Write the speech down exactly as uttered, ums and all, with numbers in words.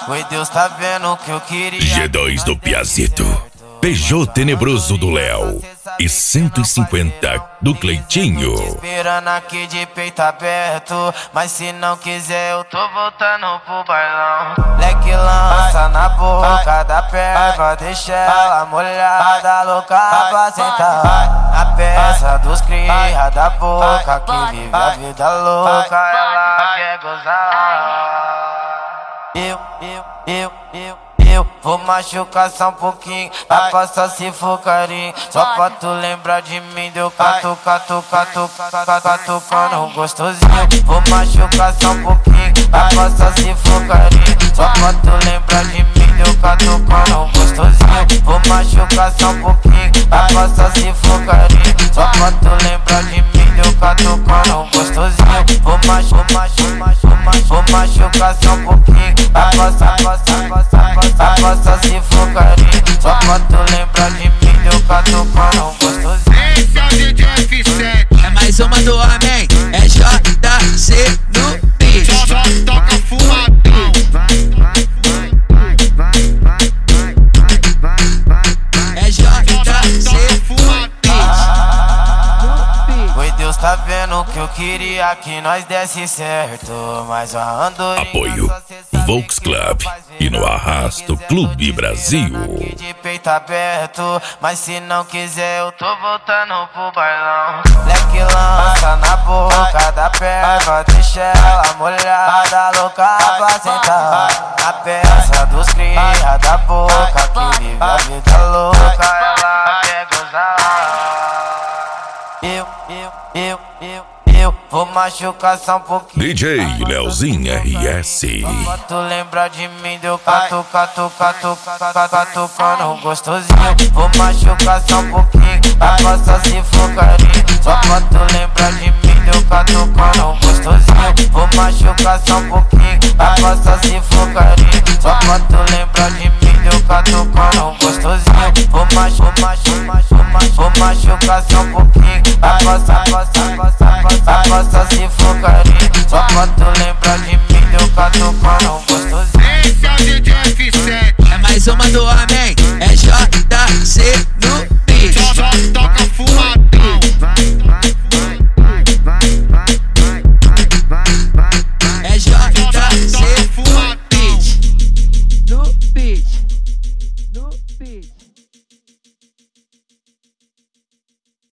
Oi, Deus tá vendo que eu queria. G dois do Piazito, Peugeot Tenebroso do Léo e cento e cinquenta do Cleitinho. Esperando aqui de peito aberto, mas se não quiser eu tô voltando pro bailão. Leque lança na boca da perva, deixa ela molhada, louca pra sentar. A peça dos cria da boca, que vive a vida louca, ela quer gozar. Eu, eu, eu, eu, eu vou machucar só um pouquinho, pra passar se for carinho. Só pra tu lembrar de mim, deu catu, catu, catu, catu, catucando gostosinho. Vou machucar só um pouquinho, pra passar se for carinho. Só pra tu lembrar de mim, deu catucando gostosinho. Vou machucar só um pouquinho, pra passar se for carinho. Só pra tu lembrar de mim, deu catucando gostosinho. Vou machucar, vou machucar só um pouquinho, pra passar, passar, passar, passar, passar se for carinho. Só pra tu lembrar de mim, deu catucando gostosinho. Esse é o D J F sete. É mais uma do homem, é J C no beat. Só, só toca fumadão. É J C no Oi, Deus tá vendo que eu queria que nós desse certo, mas a andorinha Apoio Volks Club e no Arrasto Clube Brasil. De peito aberto, mas se não quiser eu tô voltando pro bailão. Leque lança na boca da perva, deixa ela molhada, louca pra sentar. A peça dos cria da boca, que vive a vida louca, ela quer gozar. Eu, eu, eu, eu, eu vou machucar só um pouquinho. D J Leozinho R S. Pra tu lembrar de mim, deu catu, catu, catu, catu, catucando gostosinho. Vou machucar só um pouquinho, pra passar se for carinho. Só pra tu lembrar de mim, deu catucando gostosinho. Vou machucar só um pouquinho, pra passar se for carinho. Só pra tu lembrar de mim, deu catucando gostosinho. Vou machucar, vou machucar só um pouquinho, pra passar, passar, passar, passar, passar se for carinho. Só pra tu lembrar de mim, deu catucando gostosinho. Esse é o D J F sete. É mais uma do homem, é J C